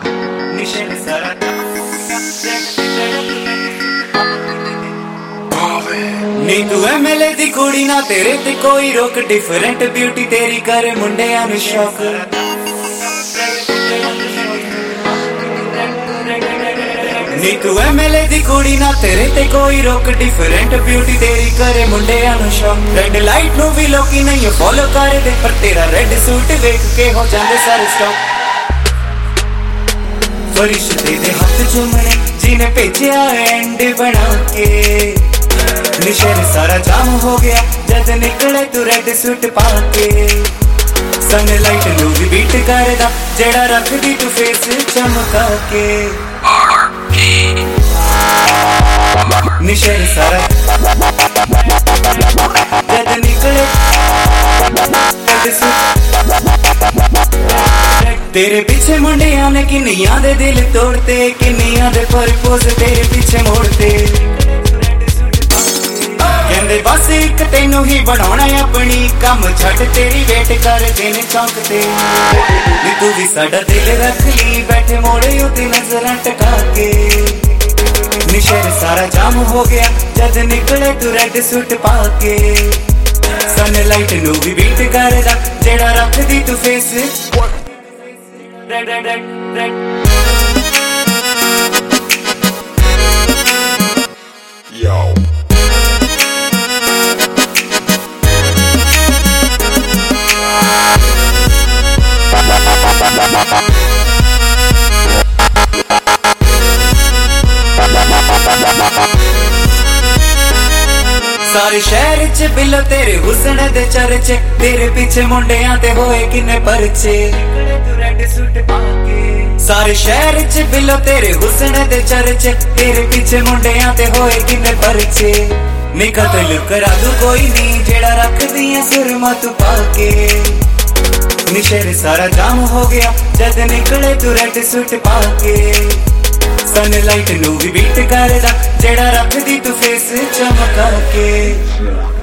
निशर सारा नी तू MLA दी कुड़ी ना तेरे ते कोई रोक डिफरेंट ब्यूटी तेरी करे मुंडियां नू शौक नी तू MLA दी कुड़ी ना तेरे ते कोई रोक डिफरेंट ब्यूटी तेरी करे मुंडियां नू शौक रेड लाइट नू भी लोकी नहीं फॉलो कर दे पर तेरा रेड सूट वेख के हो जांदे सारे स्टॉप फरिश्ते दे हाथ चूमने जिन्हें भेजा एंड बना के निशर सारा जाम हो गया जद निकले तू रेड सूट पाके सनलाइट नू भी बीट करदा जेड़ा रख दी तू फेस चमका के निशर सारा जद निकले रेड सूट तेरे पीछे मुंडियां ने किन्नियां दे दिल तोड़ते किन्नियां दे परपोज तेरे पीछे मोड़ते कहंदे बस एक तेनू ही बनाउणा अपनी काम छड्ड तेरी वेट करदे ने चौंकते नी तू भी साडा दिल रख ली बैठे मोड़े उते नजरां टका के निशर सारा जाम हो गया जद निकले तू रेड सूट पाके सनलाइट नू भी बीट करदा जेड़ा रख दी तू face red red red Yo. सारे शहर च बिलो तेरे हुसन दे चर्चे तेरे पीछे मुंडियां ते होए किन्ने परचे सारे शहर च बिलो तेरे हुसन दे चर्चे तेरे पीछे मुंडियां ते होए किन्ने परचे नी कतल करा दू कोई नहीं जेड़ा रख दिए सुरमा तू पाके निशर सारा जाम हो गया जद निकले तू रेड सूट पाके सनलाइट नू भी बीट करदा जेड़ा रख दी तू फेस चमका के